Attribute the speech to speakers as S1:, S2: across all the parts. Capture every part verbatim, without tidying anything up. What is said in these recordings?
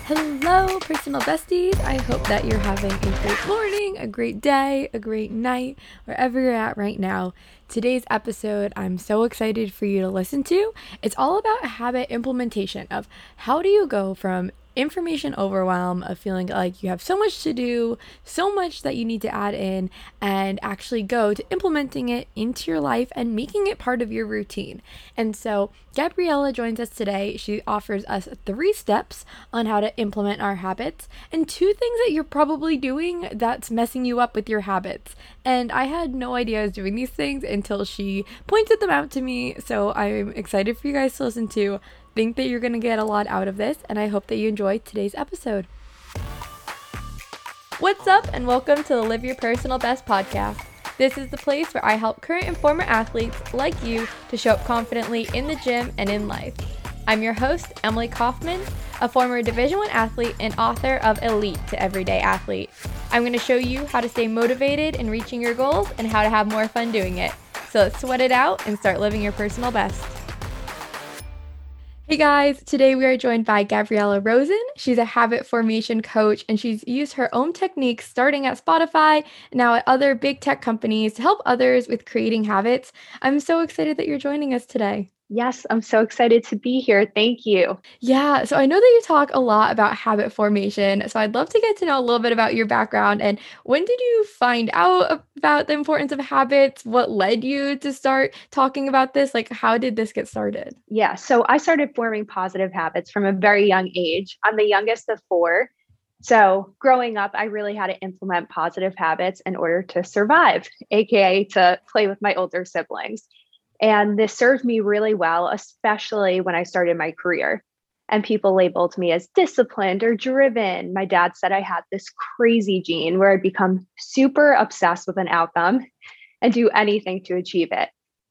S1: Hello, personal besties. I hope that you're having a great morning, a great day, a great night, wherever you're at right now. Today's episode, I'm so excited for you to listen to. It's all about habit implementation of how do you go from information overwhelm of feeling like you have so much to do, so much that you need to add in, and actually go to implementing it into your life and making it part of your routine. And so Gabriella joins us today. She offers us three steps on how to implement our habits and two things that you're probably doing that's messing you up with your habits. And I had no idea I was doing these things until she pointed them out to me. So I'm excited for you guys to listen to. Think that you're going to get a lot out of this, and I hope that you enjoy today's episode. What's up, and welcome to the Live Your Personal Best podcast. This is the place where I help current and former athletes like you to show up confidently in the gym and in life. I'm your host, Emily Kaufman, a former Division I athlete and author of Elite to Everyday Athlete. I'm going to show you how to stay motivated in reaching your goals and how to have more fun doing it. So let's sweat it out and start living your personal best. Hey guys, today we are joined by Gabriella Rosen. She's a habit formation coach and she's used her own techniques starting at Spotify and now at other big tech companies to help others with creating habits. I'm so excited that you're joining us today.
S2: Yes, I'm so excited to be here. Thank you.
S1: Yeah, so I know that you talk a lot about habit formation. So I'd love to get to know a little bit about your background and when did you find out about the importance of habits? What led you to start talking about this? Like, how did this get started?
S2: Yeah, so I started forming positive habits from a very young age. I'm the youngest of four. So growing up, I really had to implement positive habits in order to survive, A K A to play with my older siblings. And this served me really well, especially when I started my career. And people labeled me as disciplined or driven. My dad said I had this crazy gene where I'd become super obsessed with an outcome and do anything to achieve it.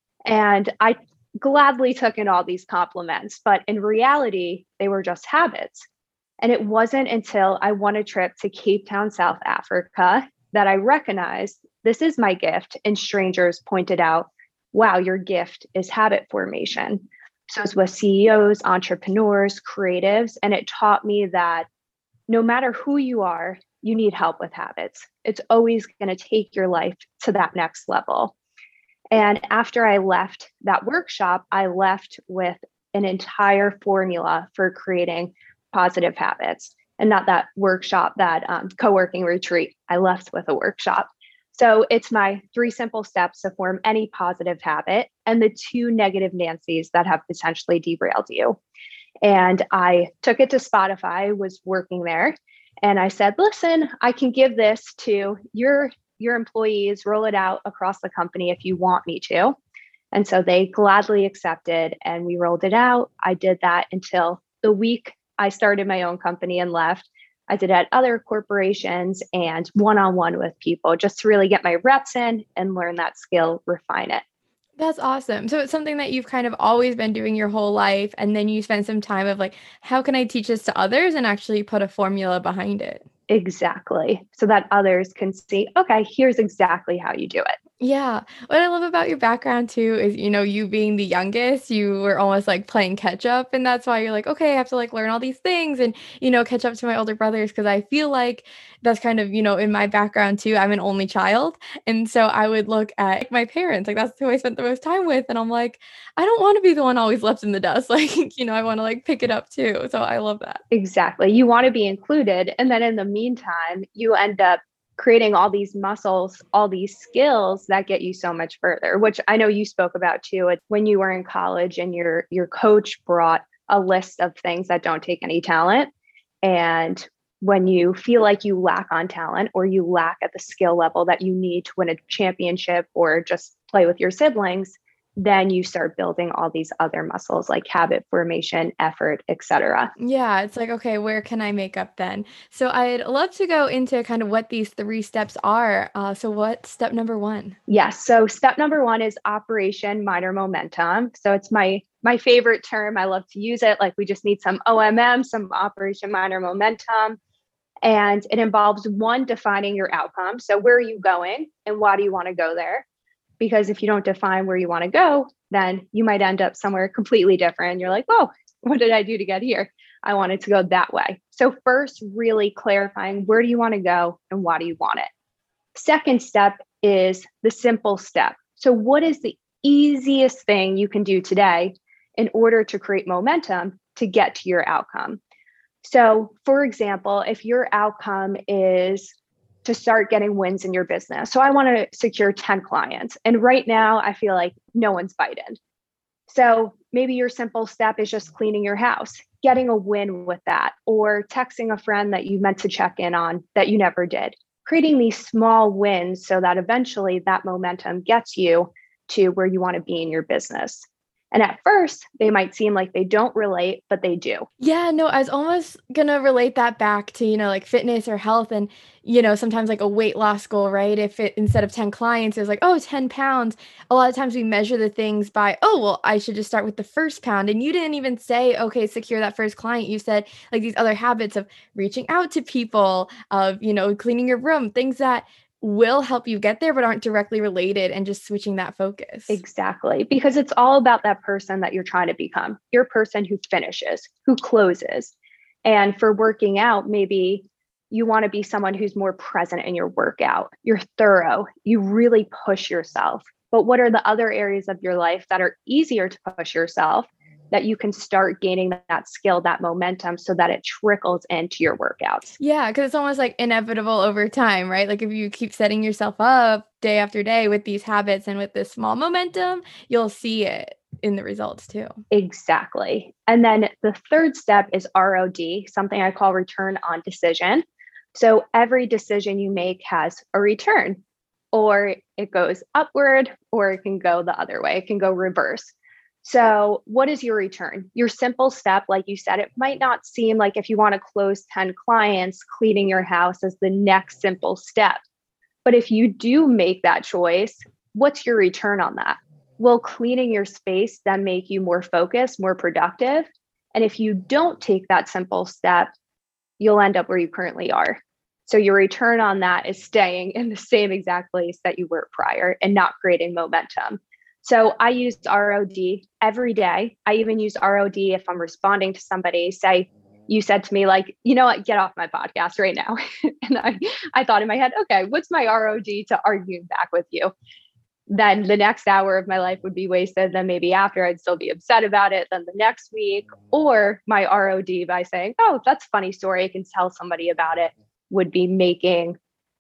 S2: And I gladly took in all these compliments, but in reality, they were just habits. And it wasn't until I won a trip to Cape Town, South Africa, that I recognized this is my gift. And strangers pointed out, wow, your gift is habit formation. So it's with C E Os, entrepreneurs, creatives, and it taught me that no matter who you are, you need help with habits. It's always going to take your life to that next level. And after I left that workshop, I left with an entire formula for creating positive habits. And not that workshop, that um, co-working retreat. I left with a workshop. So it's my three simple steps to form any positive habit and the two negative Nancys that have potentially derailed you. And I took it to Spotify, was working there, and I said, listen, I can give this to your, your employees, roll it out across the company if you want me to. And so they gladly accepted and we rolled it out. I did that until the week I started my own company and left. I did at other corporations and one-on-one with people just to really get my reps in and learn that skill, refine it.
S1: That's awesome. So it's something that you've kind of always been doing your whole life. And then you spend some time of like, how can I teach this to others and actually put a formula behind it?
S2: Exactly. So that others can see, okay, here's exactly how you do it.
S1: Yeah. What I love about your background too is, you know, you being the youngest, you were almost like playing catch up. And that's why you're like, okay, I have to like learn all these things and, you know, catch up to my older brothers. Cause I feel like that's kind of, you know, in my background too. I'm an only child. And so I would look at like, my parents, like that's who I spent the most time with. And I'm like, I don't want to be the one always left in the dust. Like, you know, I want to like pick it up too. So I love that.
S2: Exactly. You want to be included. And then in the meantime, you end up creating all these muscles, all these skills that get you so much further, which I know you spoke about too. When you were in college and your, your coach brought a list of things that don't take any talent. And when you feel like you lack on talent or you lack at the skill level that you need to win a championship or just play with your siblings, then you start building all these other muscles like habit formation, effort, et cetera.
S1: Yeah, it's like, okay, where can I make up then? So I'd love to go into kind of what these three steps are. Uh, so what's step number one?
S2: Yes. So step number one is Operation Minor Momentum. So it's my my favorite term. I love to use it. Like we just need some O M M, some Operation Minor Momentum. And it involves one, defining your outcome. So where are you going and why do you want to go there? Because if you don't define where you want to go, then you might end up somewhere completely different. You're like, whoa, what did I do to get here? I want it to go that way. So first, really clarifying, where do you want to go and why do you want it? Second step is the simple step. So what is the easiest thing you can do today in order to create momentum to get to your outcome? So for example, if your outcome is to start getting wins in your business. So I want to secure ten clients. And right now I feel like no one's biting. So maybe your simple step is just cleaning your house, getting a win with that, or texting a friend that you meant to check in on that you never did. Creating these small wins so that eventually that momentum gets you to where you want to be in your business. And at first, they might seem like they don't relate, but they do.
S1: Yeah, no, I was almost gonna relate that back to, you know, like fitness or health and, you know, sometimes like a weight loss goal, right? If it instead of ten clients is like, oh, ten pounds, a lot of times we measure the things by, oh, well, I should just start with the first pound. And you didn't even say, okay, secure that first client. You said like these other habits of reaching out to people, of, you know, cleaning your room, things that will help you get there but aren't directly related and just switching that focus.
S2: Exactly. Because it's all about that person that you're trying to become. You're a person who finishes, who closes. And for working out, maybe you want to be someone who's more present in your workout. You're thorough. You really push yourself. But what are the other areas of your life that are easier to push yourself, that you can start gaining that skill, that momentum, so that it trickles into your workouts?
S1: Yeah, because it's almost like inevitable over time, right? Like if you keep setting yourself up day after day with these habits and with this small momentum, you'll see it in the results too.
S2: Exactly. And then the third step is R O D, something I call return on decision. So every decision you make has a return, or it goes upward, or it can go the other way. It can go reverse. So what is your return? Your simple step, like you said, it might not seem like if you want to close ten clients, cleaning your house is the next simple step. But if you do make that choice, what's your return on that? Will cleaning your space then make you more focused, more productive? And if you don't take that simple step, you'll end up where you currently are. So your return on that is staying in the same exact place that you were prior and not creating momentum. So I use R O D every day. I even use R O D if I'm responding to somebody. Say, you said to me, like, you know what, get off my podcast right now. And I, I thought in my head, okay, what's my R O D to arguing back with you? Then the next hour of my life would be wasted. Then maybe after I'd still be upset about it. Then the next week, or my R O D by saying, oh, that's a funny story, I can tell somebody about it, would be making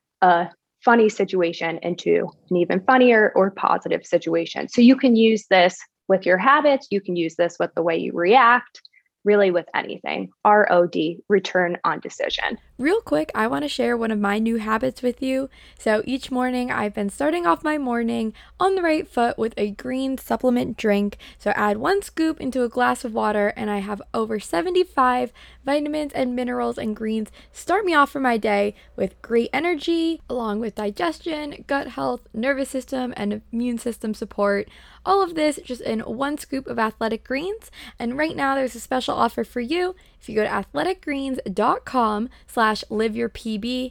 S2: a funny situation into an even funnier or positive situation. So you can use this with your habits. You can use this with the way you react, really with anything. R O D, return on decision.
S1: Real quick, I want to share one of my new habits with you. So each morning I've been starting off my morning on the right foot with a green supplement drink. So add one scoop into a glass of water and I have over seventy-five vitamins and minerals and greens. Start me off for my day with great energy, along with digestion, gut health, nervous system, and immune system support. All of this just in one scoop of Athletic Greens. And right now there's a special offer for you. If you go to athleticgreens.com slash liveyourpb,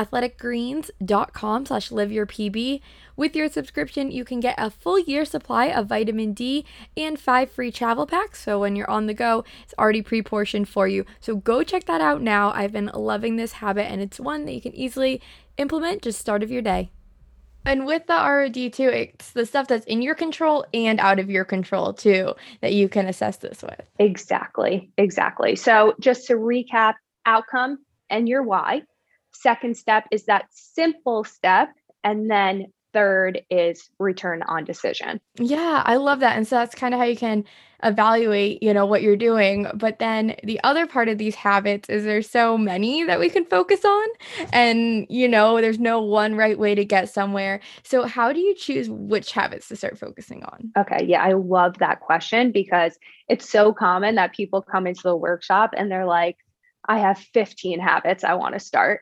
S1: athleticgreens.com slash liveyourpb, with your subscription, you can get a full year supply of vitamin D and five free travel packs. So when you're on the go, it's already pre-portioned for you. So go check that out now. I've been loving this habit and it's one that you can easily implement just start of your day. And with the R O D too, it's the stuff that's in your control and out of your control too, that you can assess this with.
S2: Exactly. Exactly. So just to recap, outcome and your why. Second step is that simple step. And then third is return on decision.
S1: Yeah, I love that. And so that's kind of how you can evaluate, you know, what you're doing. But then the other part of these habits is there's so many that we can focus on. And, you know, there's no one right way to get somewhere. So how do you choose which habits to start focusing on?
S2: Okay. Yeah, I love that question because it's so common that people come into the workshop and they're like, I have fifteen habits I want to start.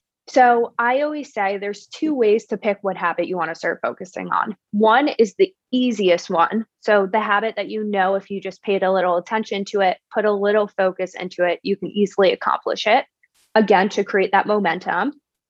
S2: So I always say there's two ways to pick what habit you want to start focusing on. One is the easiest one. So the habit that you know, if you just paid a little attention to it, put a little focus into it, you can easily accomplish it. Again, to create that momentum.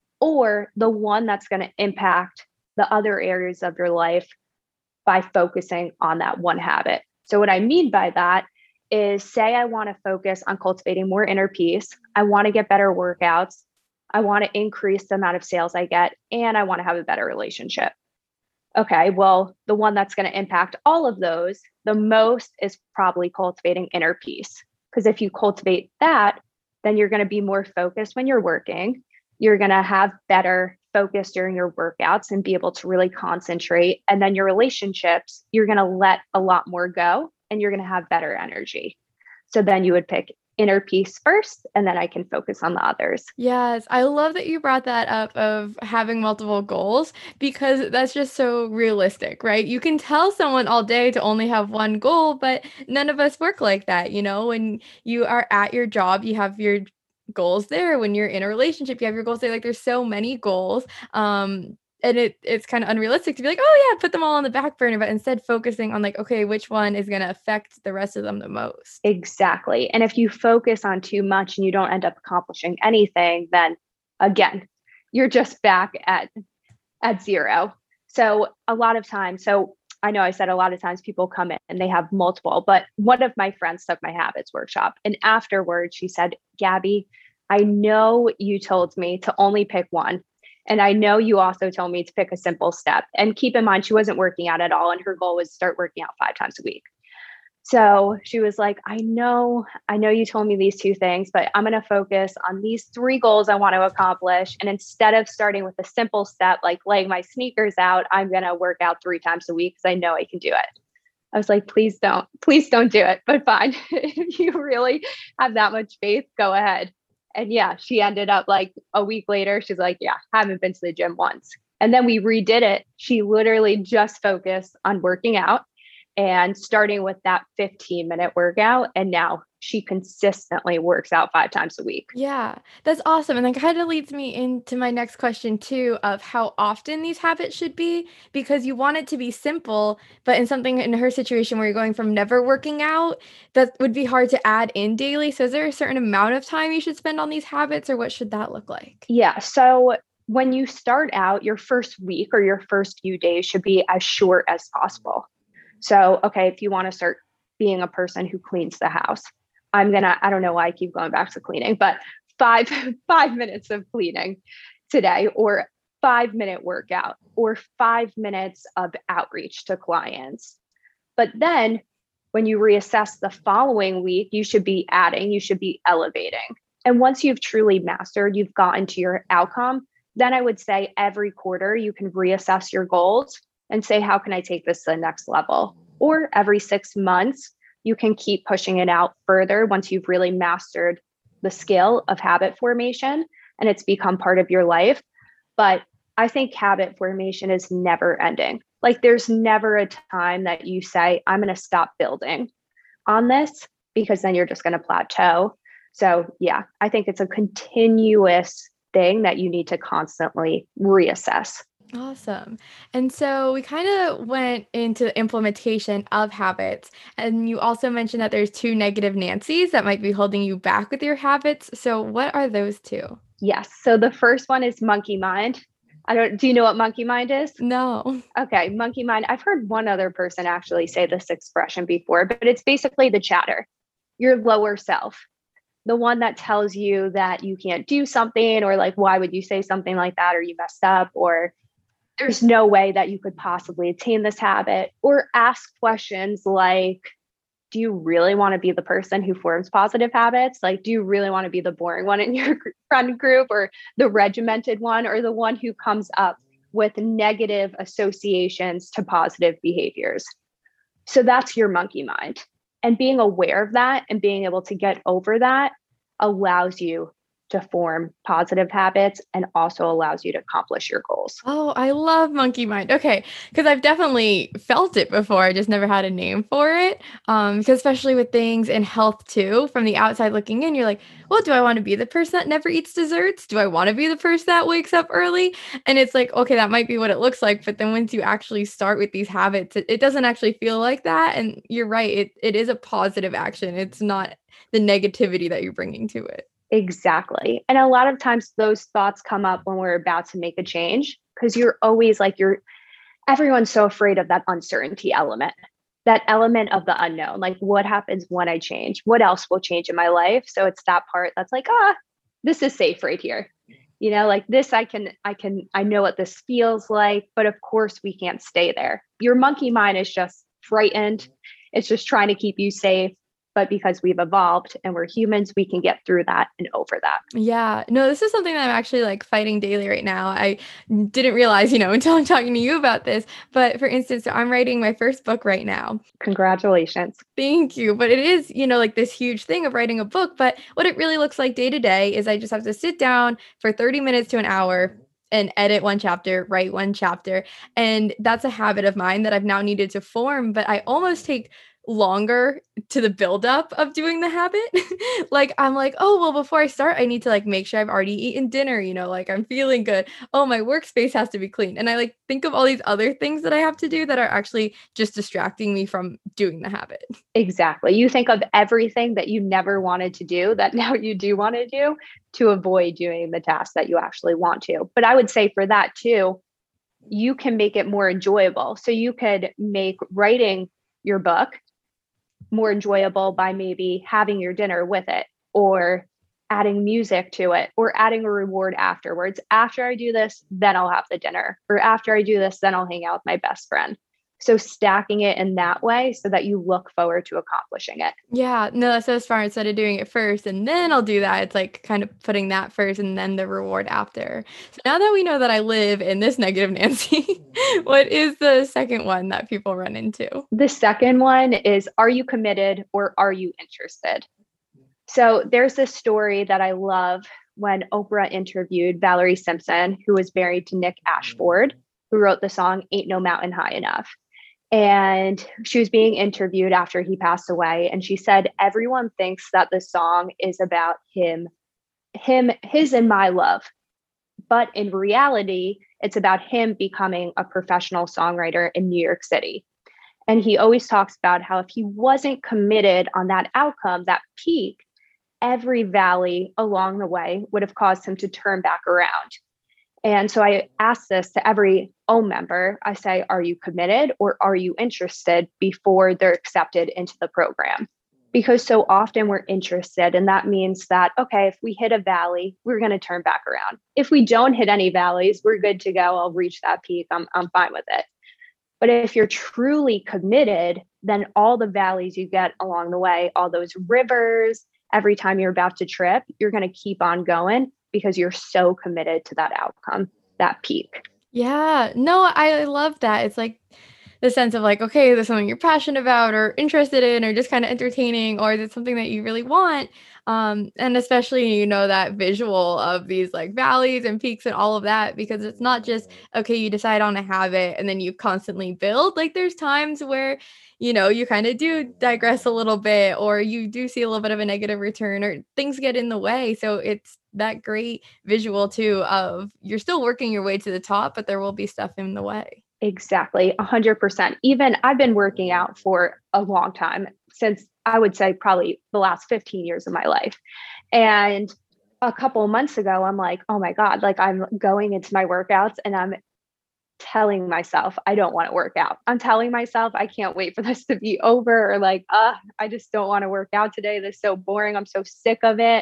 S2: Or the one that's going to impact the other areas of your life by focusing on that one habit. So what I mean by that is say I want to focus on cultivating more inner peace. I want to get better workouts. I want to increase the amount of sales I get, and I want to have a better relationship. Okay, well, the one that's going to impact all of those the most is probably cultivating inner peace. Because if you cultivate that, then you're going to be more focused when you're working. You're going to have better focus during your workouts and be able to really concentrate. And then your relationships, you're going to let a lot more go and you're going to have better energy. So then you would pick inner peace first, and then I can focus on the others.
S1: Yes, I love that you brought that up of having multiple goals because that's just so realistic, right? You can tell someone all day to only have one goal, but none of us work like that. You know, when you are at your job, you have your goals there. When you're in a relationship, you have your goals there. Like there's so many goals. Um, and it it's kind of unrealistic to be like, oh yeah, put them all on the back burner, but instead focusing on like, okay, which one is going to affect the rest of them the most?
S2: Exactly. And if you focus on too much and you don't end up accomplishing anything, then again, you're just back at at zero. So a lot of times, so I know I said a lot of times people come in and they have multiple, but one of my friends took my habits workshop. And afterwards she said, Gabby, I know you told me to only pick one. And I know you also told me to pick a simple step. And keep in mind, she wasn't working out at all. And her goal was start working out five times a week. So she was like, I know, I know you told me these two things, but I'm going to focus on these three goals I want to accomplish. And instead of starting with a simple step, like laying my sneakers out, I'm going to work out three times a week because I know I can do it. I was like, please don't, please don't do it. But fine. If you really have that much faith, go ahead. And yeah, she ended up like a week later, she's like, yeah, haven't been to the gym once. And then we redid it. She literally just focused on working out and starting with that fifteen minute workout. And now she consistently works out five times a week.
S1: Yeah, that's awesome. And that kind of leads me into my next question too, of how often these habits should be, because you want it to be simple, but in something in her situation where you're going from never working out, that would be hard to add in daily. So is there a certain amount of time you should spend on these habits, or what should that look like?
S2: Yeah. So when you start out, your first week or your first few days should be as short as possible. So, okay, if you want to start being a person who cleans the house, I'm going to, I don't know why I keep going back to cleaning, but five, five minutes of cleaning today, or five minute workout, or five minutes of outreach to clients. But then when you reassess the following week, you should be adding, you should be elevating. And once you've truly mastered, you've gotten to your outcome, then I would say every quarter you can reassess your goals and say, how can I take this to the next level? Or every six months, you can keep pushing it out further once you've really mastered the skill of habit formation and it's become part of your life. But I think habit formation is never ending. Like there's never a time that you say, I'm going to stop building on this, because then you're just going to plateau. So yeah, I think it's a continuous thing that you need to constantly reassess.
S1: Awesome. And so we kind of went into implementation of habits. And you also mentioned that there's two negative Nancy's that might be holding you back with your habits. So what are those two?
S2: Yes. So the first one is monkey mind. I don't, do you know what monkey mind is?
S1: No.
S2: Okay. Monkey mind. I've heard one other person actually say this expression before, but it's basically the chatter, your lower self, the one that tells you that you can't do something, or like, why would you say something like that? Or you messed up, or there's no way that you could possibly attain this habit, or ask questions like, do you really want to be the person who forms positive habits? Like, do you really want to be the boring one in your friend group, or the regimented one, or the one who comes up with negative associations to positive behaviors? So that's your monkey mind. And being aware of that and being able to get over that allows you to form positive habits and also allows you to accomplish your goals.
S1: Oh, I love monkey mind. Okay, because I've definitely felt it before. I just never had a name for it. Um, because especially with things in health too, from the outside looking in, you're like, well, do I want to be the person that never eats desserts? Do I want to be the person that wakes up early? And it's like, okay, that might be what it looks like. But then once you actually start with these habits, it, it doesn't actually feel like that. And you're right. It it is a positive action. It's not the negativity that you're bringing to it.
S2: Exactly. And a lot of times those thoughts come up when we're about to make a change, because you're always like, you're, everyone's so afraid of that uncertainty element. that element of the unknown. Like, what happens when I change? What else will change in my life? So it's that part that's like, ah, this is safe right here. You know, like this, I can, I can, I know what this feels like, but of course we can't stay there. Your monkey mind is just frightened. It's just trying to keep you safe. But because we've evolved and we're humans, we can get through that and over that.
S1: Yeah, no, this is something that I'm actually like fighting daily right now. I didn't realize, you know, until I'm talking to you about this. But for instance, so I'm writing my first book right now.
S2: Congratulations.
S1: Thank you. But it is, you know, like this huge thing of writing a book. But what it really looks like day to day is I just have to sit down for thirty minutes to an hour and edit one chapter, write one chapter. And that's a habit of mine that I've now needed to form. But I almost take longer to the buildup of doing the habit. Like I'm like, oh, well, before I start, I need to like make sure I've already eaten dinner, you know, like I'm feeling good. Oh, my workspace has to be clean. And I like think of all these other things that I have to do that are actually just distracting me from doing the habit.
S2: Exactly. You think of everything that you never wanted to do that now you do want to do to avoid doing the task that you actually want to. But I would say for that too, you can make it more enjoyable. So you could make writing your book more enjoyable by maybe having your dinner with it, or adding music to it, or adding a reward afterwards. After I do this, then I'll have the dinner, or after I do this, then I'll hang out with my best friend. So stacking it in that way so that you look forward to accomplishing it.
S1: Yeah, no, that's so smart. Instead of doing it first and then I'll do that, it's like kind of putting that first and then the reward after. So now that we know that I live in this negative Nancy, what is the second one that people run into?
S2: The second one is, are you committed or are you interested? So there's this story that I love when Oprah interviewed Valerie Simpson, who was married to Nick Ashford, who wrote the song Ain't No Mountain High Enough. And she was being interviewed after he passed away. And she said, everyone thinks that the song is about him, him, his and my love. But in reality, it's about him becoming a professional songwriter in New York City. And he always talks about how if he wasn't committed on that outcome, that peak, every valley along the way would have caused him to turn back around. And so I ask this to every O M member. I say, are you committed or are you interested before they're accepted into the program? Because so often we're interested, and that means that, okay, if we hit a valley, we're going to turn back around. If we don't hit any valleys, we're good to go. I'll reach that peak. I'm, I'm fine with it. But if you're truly committed, then all the valleys you get along the way, all those rivers, every time you're about to trip, you're going to keep on going because you're so committed to that outcome, that peak.
S1: Yeah, no, I love that. It's like the sense of like, okay, there's something you're passionate about or interested in or just kind of entertaining, or is it something that you really want? Um, and especially, you know, that visual of these like valleys and peaks and all of that, because it's not just, okay, you decide on a habit and then you constantly build. Like there's times where, you know, you kind of do digress a little bit, or you do see a little bit of a negative return, or things get in the way. So it's that great visual too of you're still working your way to the top, but there will be stuff in the way.
S2: Exactly. A hundred percent. Even I've been working out for a long time, since I would say probably the last fifteen years of my life. And a couple of months ago, I'm like, oh my God, like I'm going into my workouts and I'm telling myself, I don't want to work out. I'm telling myself, I can't wait for this to be over, or like, uh, I just don't want to work out today. This is so boring. I'm so sick of it.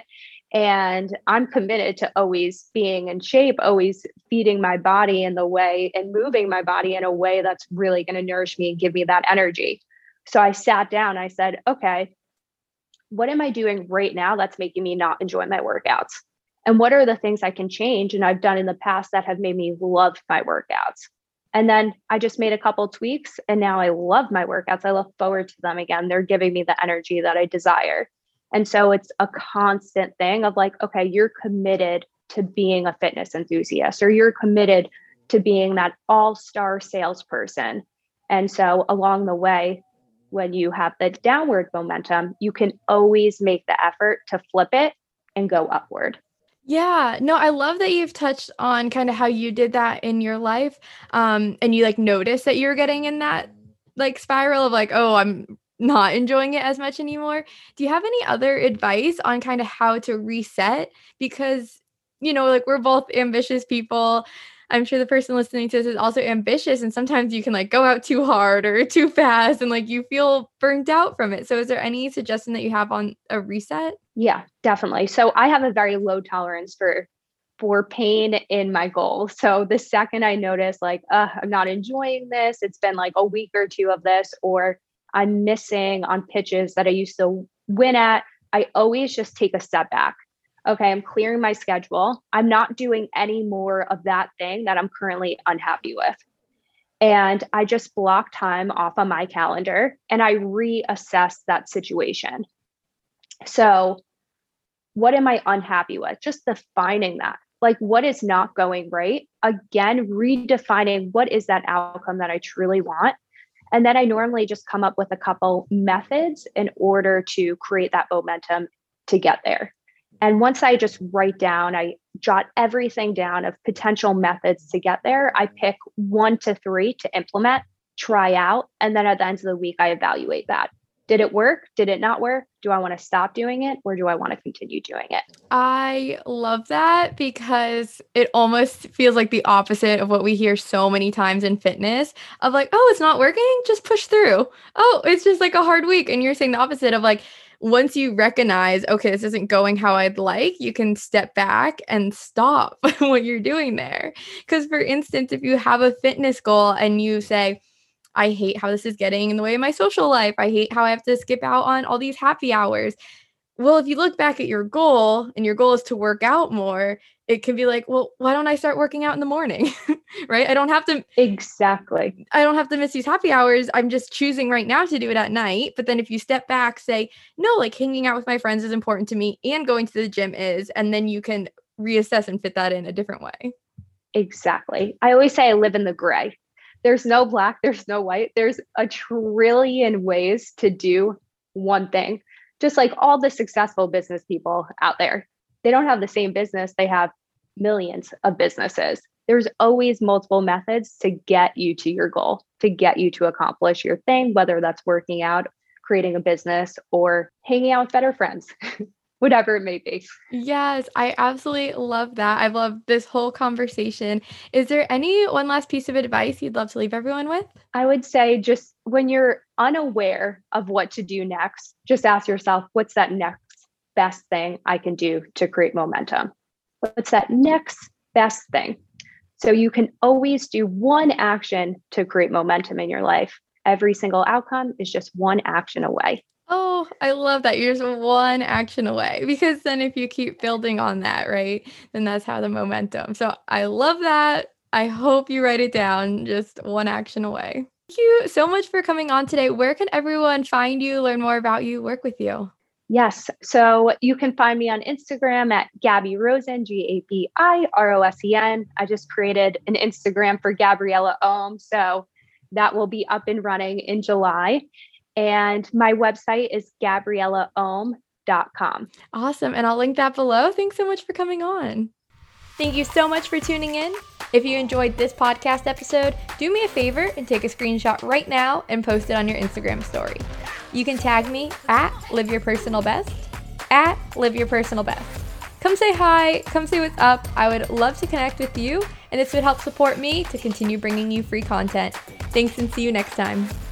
S2: And I'm committed to always being in shape, always feeding my body in the way and moving my body in a way that's really going to nourish me and give me that energy. So I sat down, I said, okay, what am I doing right now that's making me not enjoy my workouts? And what are the things I can change and I've done in the past that have made me love my workouts? And then I just made a couple tweaks and now I love my workouts. I look forward to them again. They're giving me the energy that I desire. And so it's a constant thing of like, okay, you're committed to being a fitness enthusiast, or you're committed to being that all-star salesperson. And so along the way, when you have the downward momentum, you can always make the effort to flip it and go upward.
S1: Yeah, no, I love that you've touched on kind of how you did that in your life. Um, and you like noticed that you're getting in that like spiral of like, oh, I'm not enjoying it as much anymore. Do you have any other advice on kind of how to reset? Because, you know, like we're both ambitious people. I'm sure the person listening to this is also ambitious, and sometimes you can like go out too hard or too fast and like you feel burnt out from it. So is there any suggestion that you have on a reset?
S2: Yeah, definitely. So I have a very low tolerance for for pain in my goals. So the second I notice like, uh, I'm not enjoying this, it's been like a week or two of this, or I'm missing on pitches that I used to win at, I always just take a step back. Okay, I'm clearing my schedule. I'm not doing any more of that thing that I'm currently unhappy with. And I just block time off on my calendar and I reassess that situation. So what am I unhappy with? Just defining that. Like, what is not going right? Again, redefining what is that outcome that I truly want. And then I normally just come up with a couple methods in order to create that momentum to get there. And once I just write down, I jot everything down of potential methods to get there. I pick one to three to implement, try out. And then at the end of the week, I evaluate that. Did it work? Did it not work? Do I want to stop doing it or do I want to continue doing it?
S1: I love that because it almost feels like the opposite of what we hear so many times in fitness of like, oh, it's not working, just push through. Oh, it's just like a hard week. And you're saying the opposite of like, once you recognize, okay, this isn't going how I'd like, you can step back and stop what you're doing there. Because for instance, if you have a fitness goal and you say, I hate how this is getting in the way of my social life. I hate how I have to skip out on all these happy hours. Well, if you look back at your goal and your goal is to work out more, it can be like, well, why don't I start working out in the morning? Right? I don't have to.
S2: Exactly.
S1: I don't have to miss these happy hours. I'm just choosing right now to do it at night. But then if you step back, say, no, like hanging out with my friends is important to me and going to the gym is, and then you can reassess and fit that in a different way.
S2: Exactly. I always say I live in the gray. There's no black, there's no white. There's a trillion ways to do one thing. Just like all the successful business people out there, they don't have the same business. They have millions of businesses. There's always multiple methods to get you to your goal, to get you to accomplish your thing, whether that's working out, creating a business, or hanging out with better friends, whatever it may be.
S1: Yes, I absolutely love that. I've loved this whole conversation. Is there any one last piece of advice you'd love to leave everyone with?
S2: I would say just when you're unaware of what to do next, just ask yourself, what's that next best thing I can do to create momentum? What's that next best thing? So you can always do one action to create momentum in your life. Every single outcome is just one action away.
S1: Oh, I love that. You're just one action away because then if you keep building on that, right, then that's how the momentum. So I love that. I hope you write it down, just one action away. Thank you so much for coming on today. Where can everyone find you, learn more about you, work with you?
S2: Yes. So you can find me on Instagram at Gabby Rosen, G A B I R O S E N. I just created an Instagram for Gabriella Ohm. So that will be up and running in July. And my website is gabriella ohm dot com.
S1: Awesome. And I'll link that below. Thanks so much for coming on. Thank you so much for tuning in. If you enjoyed this podcast episode, do me a favor and take a screenshot right now and post it on your Instagram story. You can tag me at Live Your Personal Best, at Live Your Personal Best. Come say hi, come say what's up. I would love to connect with you, and this would help support me to continue bringing you free content. Thanks and see you next time.